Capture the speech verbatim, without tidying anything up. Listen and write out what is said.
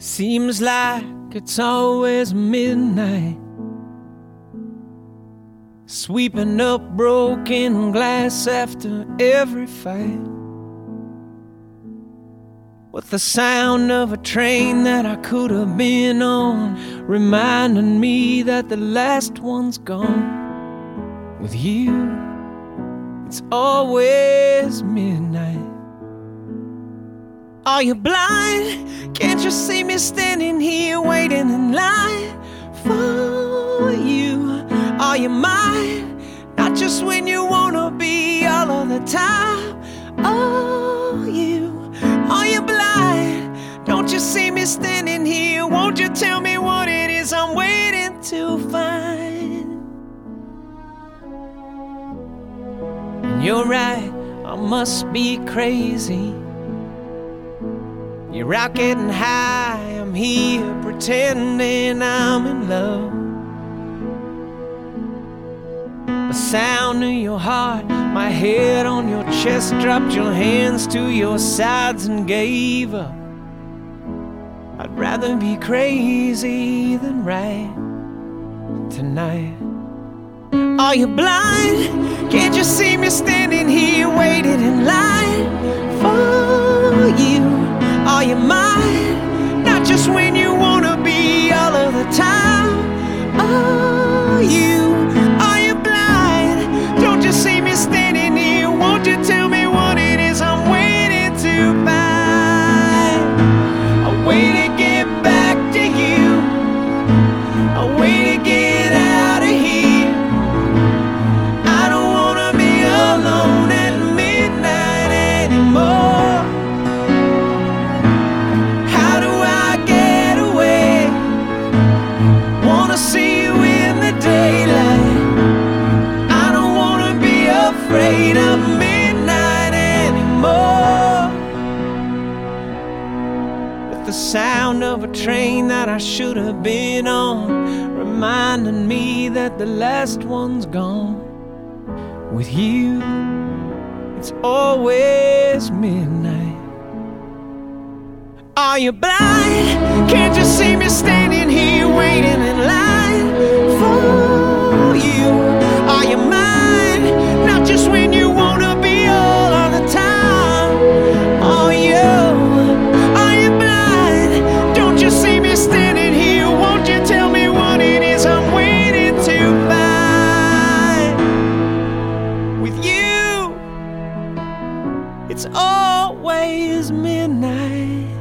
Seems like it's always midnight, sweeping up broken glass after every fight, with the sound of a train that I could have been on, reminding me that the last one's gone. With you, it's always midnight. Are you blind? Can't you see me standing here waiting in line for you? Are you mine? Not just when you wanna be, all of the time. Oh, you. Are you blind? Don't you see me standing here? Won't you tell me what it is I'm waiting to find? And you're right, I must be crazy. You're out getting high, I'm here pretending I'm in love. The sound of your heart, my head on your chest, dropped your hands to your sides and gave up. I'd rather be crazy than right tonight. Are you blind? Can't you see me standing here waiting in line for you? Are you mine? Not just when you wanna be, all of the time. Oh, you. Are you blind? Don't you see me standing here? Won't you tell me what it is I'm waiting to find? I wait to get back to you. I wait to get out of here. I don't wanna be alone at midnight anymore. See you in the daylight. I don't wanna be afraid of midnight anymore. With the sound of a train that I should have been on, reminding me that the last one's gone. With you, it's always midnight. Are you blind? Can't you see me standing here waiting in line for you? Are you mine? Not just when you wanna be, all of the time. Oh, you. Are you blind? Don't you see me standing here? Won't you tell me what it is I'm waiting to find? With you, it's always midnight.